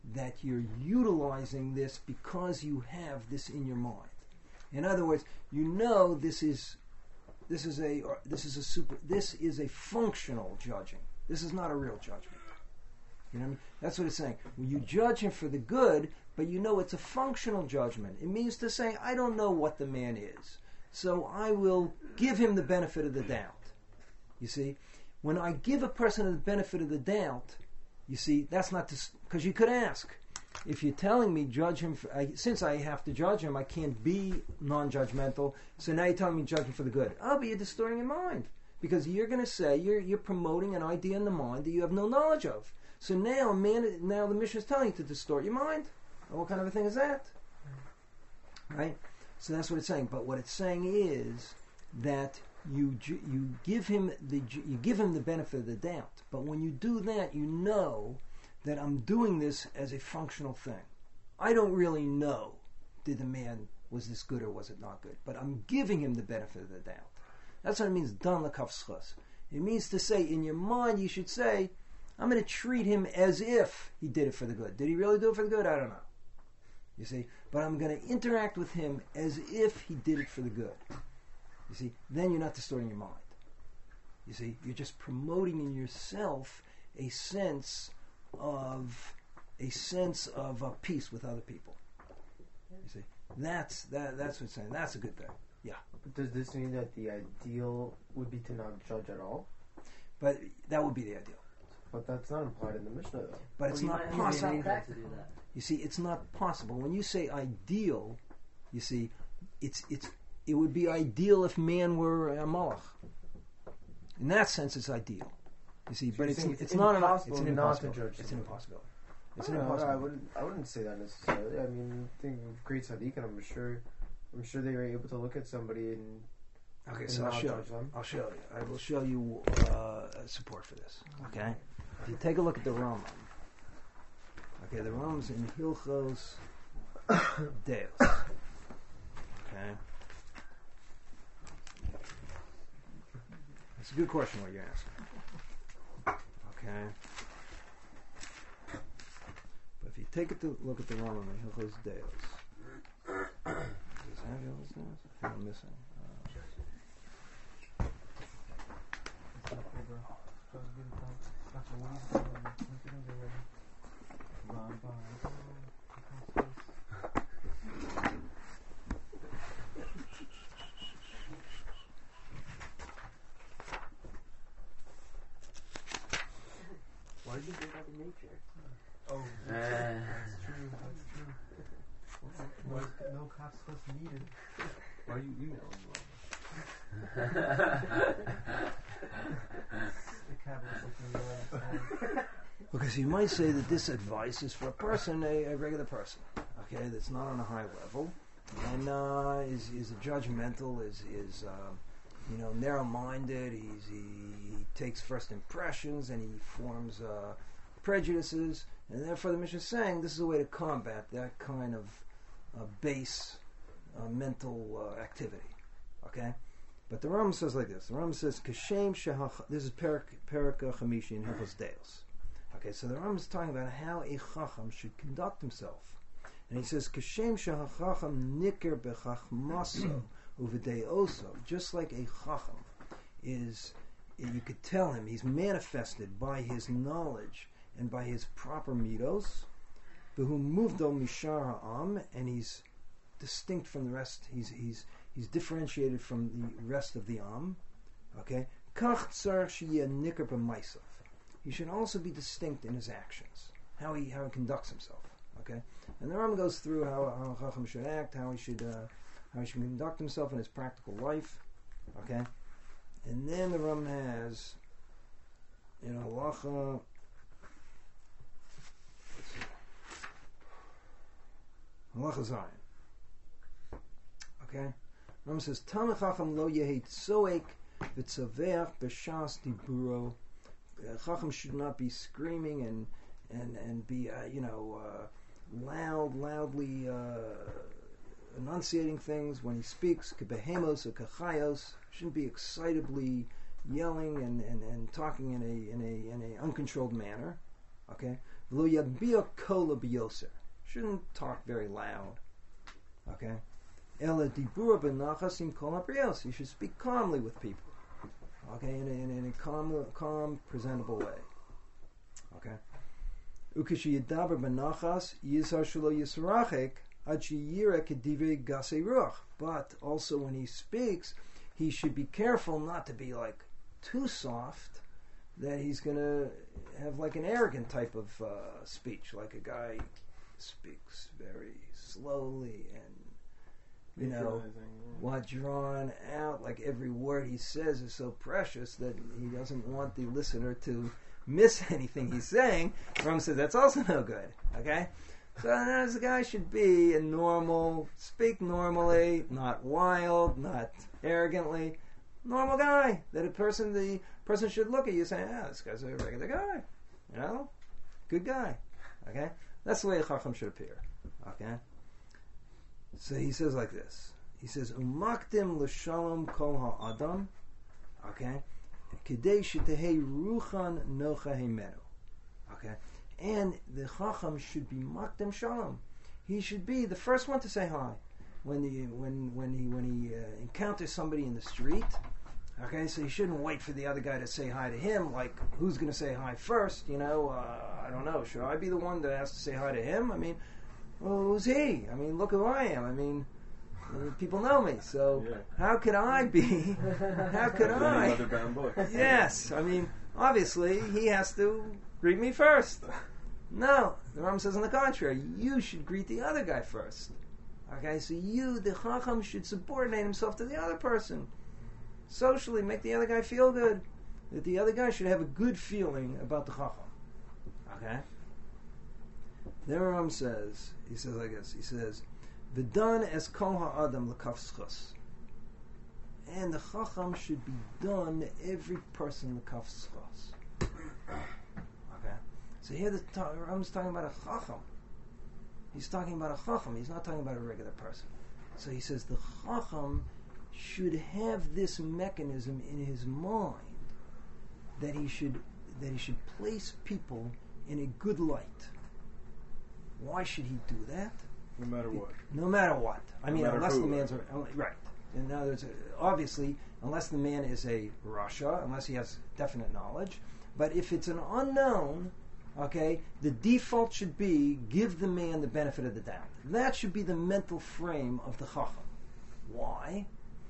that you're utilizing this because you have this in your mind. In other words, you know this is this is a or this is a super this is a functional judging. This is not a real judgment. You know what I mean? That's what it's saying. When you judge him for the good, but you know it's a functional judgment. It means to say, I don't know what the man is, so I will give him the benefit of the doubt. You see? When I give a person the benefit of the doubt, you see, that's not because you could ask, if you're telling me judge him, for, I, since I have to judge him, I can't be non-judgmental. So now you're telling me judge him for the good. Oh, but you're distorting your mind because you're going to say you're you're promoting an idea in the mind that you have no knowledge of. So now, man, now the Mishnah is telling you to distort your mind. What kind of a thing is that? Right. So that's what it's saying. But what it's saying is that you ju- you give him the ju- you give him the benefit of the doubt. But when you do that, you know that I'm doing this as a functional thing. I don't really know, did the man, was this good or was it not good? But I'm giving him the benefit of the doubt. That's what it means, dan l'kaf schus. It means to say, in your mind, you should say, I'm going to treat him as if he did it for the good. Did he really do it for the good? I don't know. You see? But I'm going to interact with him as if he did it for the good. You see? Then you're not distorting your mind. You see? You're just promoting in yourself a sense of a sense of uh, peace with other people. You see, that's that. That's what's saying. That's a good thing. Yeah. But does this mean that the ideal would be to not judge at all? But that would be the ideal. But that's not implied in the Mishnah, though. But it's Well, not you might have to possible. be able to do that. You see, it's not possible. When you say ideal, you see, it's it's it would be ideal if man were a malach. In that sense, it's ideal. You see, So but you're it's saying it's, it's not an impossible it's an not to impossibility. judge It's an someone. impossibility. I It's an don't know, I impossibility. wouldn't. I wouldn't say that necessarily. I mean, think of great tzaddik, and I'm sure, I'm sure they were able to look at somebody and, Okay, and so I'll not show judge you. them. I'll show you. I will show you uh, support for this. Okay, if you take a look at the Rambam. Okay, the Rambam's in Hilchos Deos. Okay, it's a good question what you're asking. Okay, but if you take a to look at the Rambam in Hilchos Deos, does it have Hilchos Deos? I think I'm missing. Why did you bring out the nature? Oh, Uh, that's true. That's true. No, no cops was needed. Why are you emailing me? The capitalist looking around. Because you might say that this advice is for a person, a, a regular person, okay, that's not on a high level, and uh, is is judgmental, is is uh, you know narrow-minded. He's, he he takes first impressions and he forms uh, prejudices, and therefore the Mishnah is saying this is a way to combat that kind of uh, base uh, mental uh, activity, okay. But the Rambam says like this. The Rambam says, "Kashem shehach." This is Perak Perak Chamishi in Hilchos Deos. Okay, so the Rambam is talking about how a chacham should conduct himself, and he says, "Kashem shehachacham niker bechachmaso uvedeoso." Just like a chacham is, you could tell him he's manifested by his knowledge and by his proper midos. V'hu muvdo mishar ha'am, and he's distinct from the rest. He's he's He's differentiated from the rest of the Am. Okay? Kach tzarich sheyeh niker b'maisav. He should also be distinct in his actions, how he how he conducts himself. Okay? And the Ram goes through how how a chacham should act, how he should uh, how he should conduct himself in his practical life. Okay? And then the Ram has, you know, halacha. Halacha Zion. Okay? Ram says, Talmid Chacham lo yehi tzoek v'tzaveach b'shas diburo. Chacham should not be screaming and and and be uh, you know uh, loud, loudly uh, enunciating things when he speaks. Kebehemos or kachayos, shouldn't be excitably yelling and, and, and talking in a in a in a uncontrolled manner. Okay, V'lo yagbiya kol b'yoser. Shouldn't talk very loud. Okay? Ela dibura b'nachas im kol habrios. You should speak calmly with people. Okay, in a, in a, in a calm, calm, presentable way. Okay? Ukishi yadaber b'nachas yizhar shelo yisrachik ad sheyireh kedivrei gasei ruach. But also when he speaks, he should be careful not to be like too soft, that he's going to have like an arrogant type of uh, speech, like a guy speaks very slowly and, you know, what drawn out, like every word he says is so precious that he doesn't want the listener to miss anything he's saying. Ram says that's also no good, okay? So as a guy should be a normal, speak normally, not wild, not arrogantly, normal guy. That a person, the person should look at you and say, ah, this guy's a regular guy, you know, good guy, okay? That's the way a chacham should appear, okay? So he says like this. He says, "Umakdim l'shalom kol ha'adam," okay, "Kedei shetehei ruchan nocha himenu," okay, and the chacham should be makdim shalom. He should be the first one to say hi when he when when he when he uh, encounters somebody in the street. Okay, so he shouldn't wait for the other guy to say hi to him. Like, who's going to say hi first? You know, uh, I don't know. Should I be the one that has to say hi to him? I mean. Well, who's he? I mean, look who I am. I mean, people know me, so Yeah. how could I be? How could I? Another bound book. Yes, I mean, obviously, he has to greet me first. No, the Ram says on the contrary, you should greet the other guy first. Okay, so you, the Chacham, should subordinate himself to the other person. Socially, make the other guy feel good. That the other guy should have a good feeling about the Chacham. Okay? Then Ram says, he says like this, he says, V'dan es kol ha'adam l'kaf schus. And the Chacham should be done to every person l'kaf schus. Okay? So here the ta- Ram's talking about a Chacham. He's talking about a Chacham, he's not talking about a regular person. So he says the Chacham should have this mechanism in his mind that he should that he should place people in a good light. Why should he do that? No matter what. No matter what. I No mean, matter unless who, the man's right? a, right. In other words, obviously, unless the man is a Rasha, unless he has definite knowledge. But if it's an unknown, okay, the default should be give the man the benefit of the doubt. That should be the mental frame of the Chacham. Why?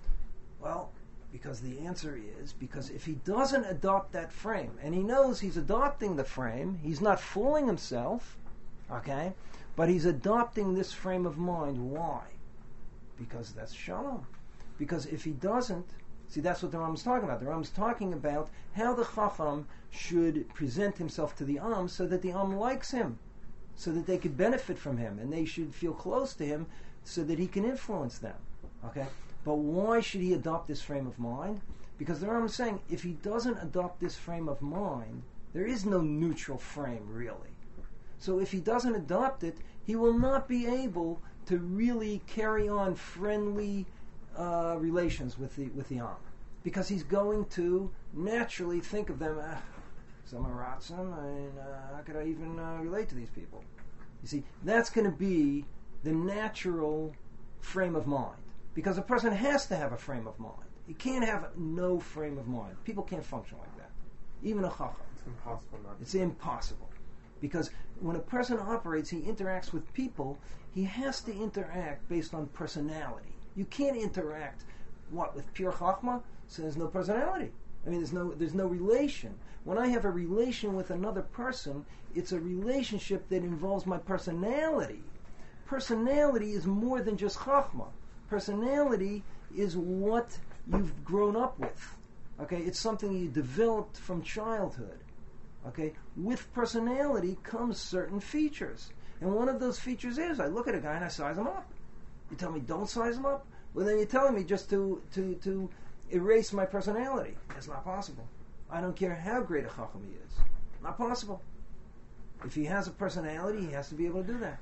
Well, because the answer is because if he doesn't adopt that frame, and he knows he's adopting the frame, he's not fooling himself. Okay? But he's adopting this frame of mind. Why? Because that's shalom. Because if he doesn't, see, that's what the Rambam's talking about. The Rambam's talking about how the Chacham should present himself to the Am so that the Am likes him, so that they could benefit from him, and they should feel close to him so that he can influence them. Okay? But why should he adopt this frame of mind? Because the Rambam's saying, if he doesn't adopt this frame of mind, there is no neutral frame, really. So if he doesn't adopt it, he will not be able to really carry on friendly uh, relations with the with the Am, because he's going to naturally think of them. Ah, some are Ratzim, I mean, uh, how could I even uh, relate to these people? You see, that's going to be the natural frame of mind, because a person has to have a frame of mind. You can't have no frame of mind. People can't function like that. Even a Chacham. It's impossible not to. It's impossible. Because when a person operates, he interacts with people, he has to interact based on personality. You can't interact, what, with pure Chachma? So there's no personality. I mean, there's no there's no relation. When I have a relation with another person, it's a relationship that involves my personality. Personality is more than just Chachma. Personality is what you've grown up with. Okay, it's something you developed from childhood. Okay, with personality comes certain features. And one of those features is, I look at a guy and I size him up. You tell me don't size him up? Well, then you're telling me just to, to, to erase my personality. It's not possible. I don't care how great a Chacham he is. Not possible. If he has a personality, he has to be able to do that.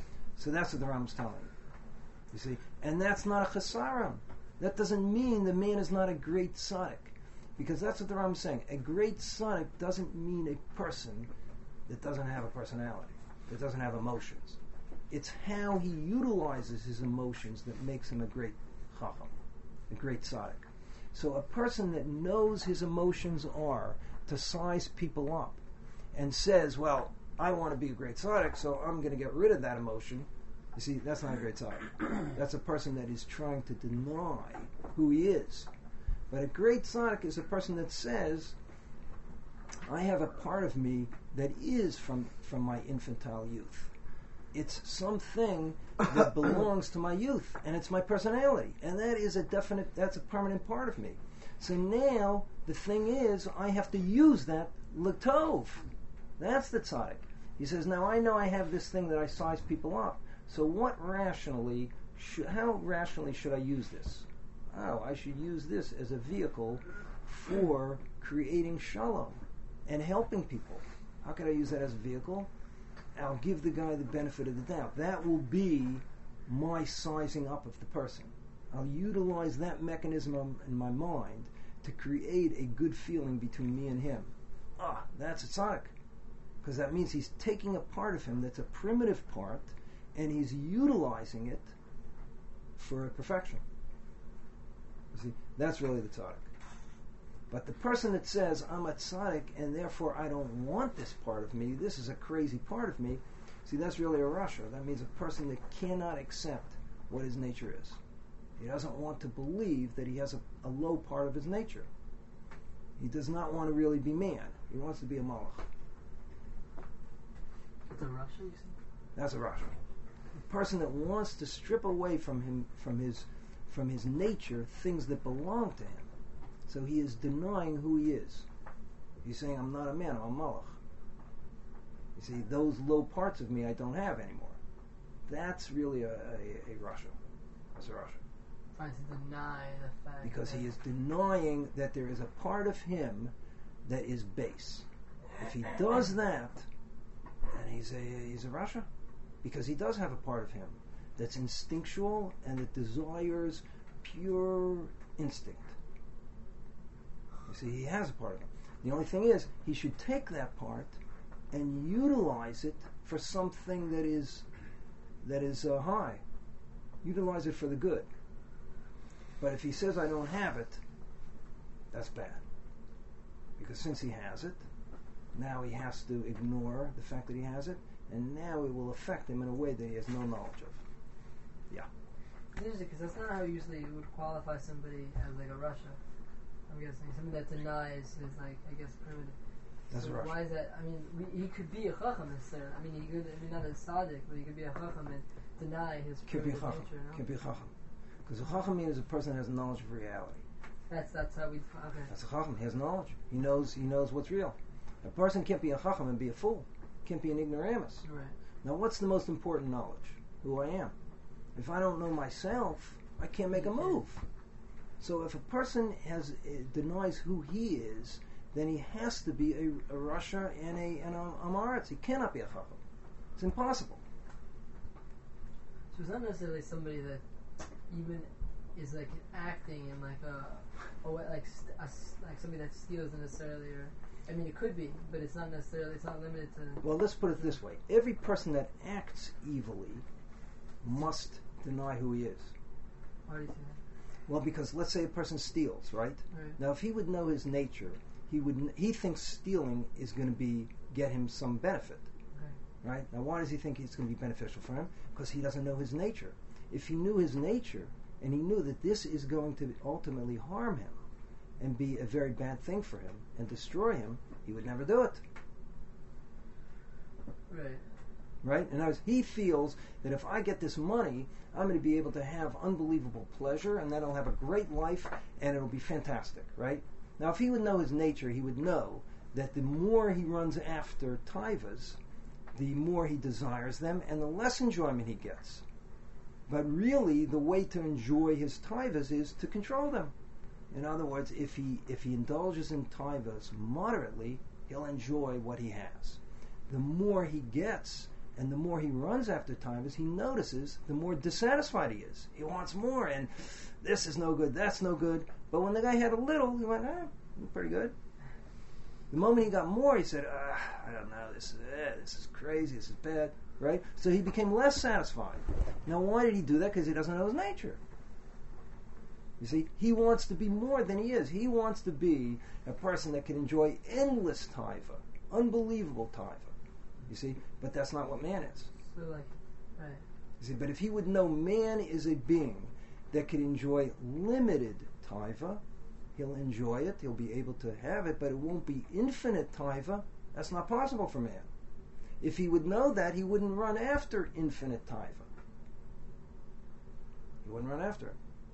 So that's what the Rambam's telling you. You see? And that's not a chesaron. That doesn't mean the man is not a great tzaddik. Because that's what the Rambam's saying. A great tzaddik doesn't mean a person that doesn't have a personality, that doesn't have emotions. It's how he utilizes his emotions that makes him a great chacham, a great tzaddik. So a person that knows his emotions are to size people up and says, well, I want to be a great tzaddik, so I'm going to get rid of that emotion. You see, that's not a great tzaddik. That's a person that is trying to deny who he is. But a great tzaddik is a person that says, I have a part of me that is from, from my infantile youth. It's something that belongs to my youth, and it's my personality. And that is a definite, that's a permanent part of me. So now, the thing is, I have to use that l'tov. That's the tzaddik. He says, now I know I have this thing that I size people up. So what rationally, should, how rationally should I use this? Oh, I should use this as a vehicle for creating shalom and helping people. How could I use that as a vehicle? I'll give the guy the benefit of the doubt. That will be my sizing up of the person. I'll utilize that mechanism in my mind to create a good feeling between me and him. Ah, that's a tzaddik. Because that means he's taking a part of him that's a primitive part and he's utilizing it for perfection. You see, that's really the tzaddik. But the person that says, I'm a tzaddik and therefore I don't want this part of me, this is a crazy part of me, see, that's really a rasha. That means a person that cannot accept what his nature is. He doesn't want to believe that he has a, a low part of his nature. He does not want to really be man. He wants to be a malach. It's a rasha, you see? That's a rasha. A person that wants to strip away from him, from his, from his nature, things that belong to him. So he is denying who he is. He's saying, I'm not a man, I'm a malach. You see, those low parts of me I don't have anymore. That's really a, a, a rasha. That's a rasha. Trying to deny the fact Because that he is denying that there is a part of him that is base. If he does that, then he's a he's a rasha. Because he does have a part of him that's instinctual and that desires pure instinct. You see, he has a part of him. The only thing is, he should take that part and utilize it for something that is that is uh, high. Utilize it for the good. But if he says, I don't have it, that's bad. Because since he has it, now he has to ignore the fact that he has it, and now it will affect him in a way that he has no knowledge of. Yeah. It's interesting because that's not how usually you would qualify somebody as like a rasha. I'm guessing somebody that denies is like, I guess, primitive. That's so a rasha. why is that? I mean, we, he could be a chacham necessarily. I mean, he could, I mean, not a tzaddik, but he could be a chacham and deny his Can't be a primitive chacham. nature. No? Can't be a chacham. Because a chacham means a person that has knowledge of reality. That's that's how we. Okay. That's a chacham. He has knowledge. He knows. He knows what's real. A person can't be a chacham and be a fool. Can't be an ignoramus. Right. Now, what's the most important knowledge? Who I am. If I don't know myself, I can't make a move. So, if a person has uh, denies who he is, then he has to be a, a rasha and a and a amaretz. He cannot be a chacham. It's impossible. So it's not necessarily somebody that even is like acting in like a, a way, like st- a s like somebody that steals necessarily, or I mean it could be, but it's not necessarily. It's not limited to. Well, let's put it this way: every person that acts evilly must deny who he is. Why do you say that? Well, because let's say a person steals, right? Right. Now, if he would know his nature, he would. N- he thinks stealing is going to be get him some benefit, Okay. right? Now, why does he think it's going to be beneficial for him? Because he doesn't know his nature. If he knew his nature and he knew that this is going to ultimately harm him and be a very bad thing for him and destroy him, he would never do it. Right. Right? In other words, he feels that if I get this money, I'm going to be able to have unbelievable pleasure and then I'll have a great life and it'll be fantastic, right? Now, if he would know his nature, he would know that the more he runs after taivas, the more he desires them and the less enjoyment he gets. But really, the way to enjoy his taivas is to control them. In other words, if he if he indulges in taivas moderately, he'll enjoy what he has. The more he gets, and the more he runs after taivas, he notices the more dissatisfied he is. He wants more, and this is no good, that's no good. But when the guy had a little, he went, ah, pretty good. The moment he got more, he said, ah, I don't know, this is eh, this is crazy, this is bad, right? So he became less satisfied. Now, why did he do that? Because he doesn't know his nature. You see, he wants to be more than he is. He wants to be a person that can enjoy endless taiva, unbelievable taiva. You see, but that's not what man is. So like, right. You see, but if he would know man is a being that can enjoy limited taiva, he'll enjoy it, he'll be able to have it, but it won't be infinite taiva. That's not possible for man. If he would know that, he wouldn't run after infinite taiva. He wouldn't run after it.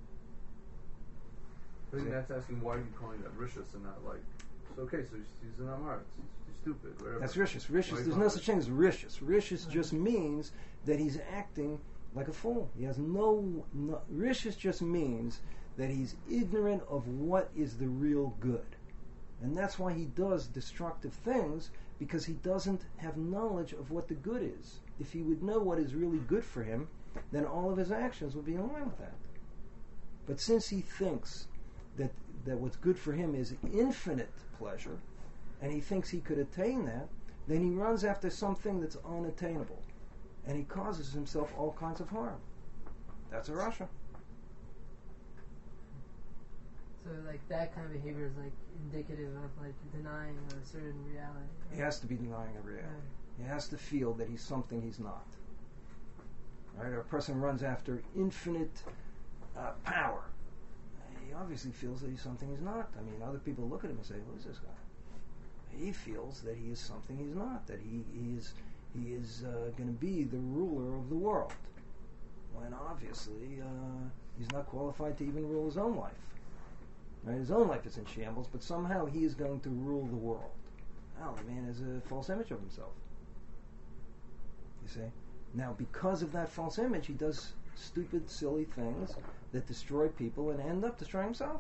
I think that's asking why are you calling that rishus and not like, so okay, so he's, he's an amaretz, he's, he's stupid, whatever. That's rishus. Why Rishus. you There's call no it- such thing as rishus. Rishus just means that he's acting like a fool. He has no, no. Rishus just means that he's ignorant of what is the real good, and that's why he does destructive things, because he doesn't have knowledge of what the good is. If he would know what is really good for him, then all of his actions would be in line with that. But since he thinks that that what's good for him is infinite pleasure, and he thinks he could attain that, then he runs after something that's unattainable, and he causes himself all kinds of harm. That's a Russia. So like that kind of behavior is like indicative of like denying a certain reality. He has to be denying a reality. He has to feel that he's something he's not. Right? Or a person runs after infinite uh, power. He obviously feels that he's something he's not. I mean, other people look at him and say, "Who is this guy?" He feels that he is something he's not. That he, he is he is uh, going to be the ruler of the world, when obviously uh, he's not qualified to even rule his own life. Right? His own life is in shambles, but somehow he is going to rule the world. Well, the man has a false image of himself. You see? Now, because of that false image, he does stupid, silly things that destroy people and end up destroying himself.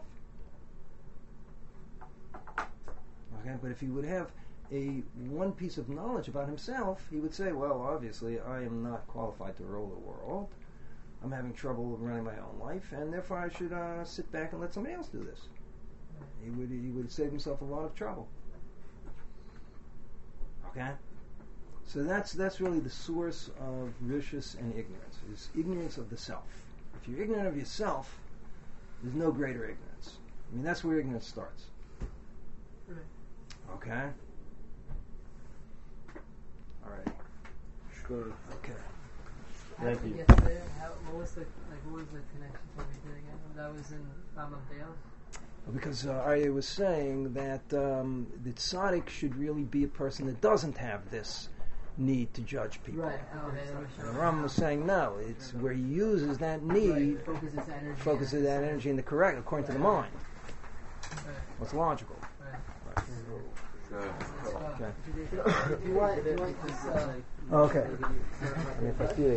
Okay, but if he would have a one piece of knowledge about himself, he would say, well, obviously, I am not qualified to rule the world. I'm having trouble running my own life, and therefore I should uh, sit back and let somebody else do this. He would he would save himself a lot of trouble. Okay? So that's that's really the source of rishus and ignorance. Is ignorance of the self. If you're ignorant of yourself, there's no greater ignorance. I mean, that's where ignorance starts. Right. Okay? All right. Sure. Okay. How Thank did you. we get there? How, what was the like? What was the connection to everything again? That was in Ramav Because uh, Arya was saying that um, the tzaddik should really be a person that doesn't have this need to judge people. Right. Okay. And the Ram was saying no, it's where he uses that need, Right. Focuses energy. focuses that energy in the correct, according to the mind. Right. What's logical. Right. Right. Sure. Okay. If you want, if you want this, uh, Okay. Maybe- If I see